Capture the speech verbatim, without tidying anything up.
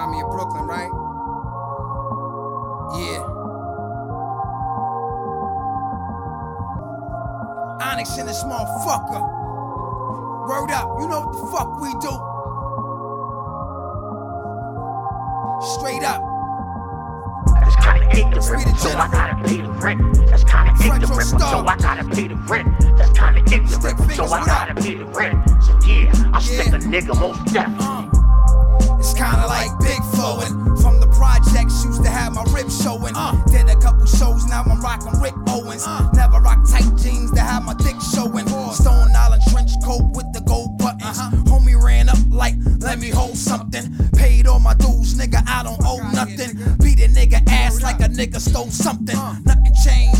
remind me of Brooklyn, right? Yeah. Onyx in this motherfucker. Word up, you know what the fuck we do. Straight up. That's kinda ignorant, so I gotta pay the rent. That's kinda ignorant, so I gotta pay the rent. That's kinda ignorant, so I gotta pay the rent. So yeah, I stick a nigga most definitely. It's kinda like big flowing. From the projects, used to have my ribs showing. Uh, Did a couple shows, now I'm rocking Rick Owens. Uh, Never rock tight jeans to have my dick showing. Stone Island trench coat with the gold buttons. Uh-huh. Homie ran up like, let me hold something. Paid all my dues, nigga, I don't owe nothing. Beat a nigga ass like a nigga stole something. Nothing changed.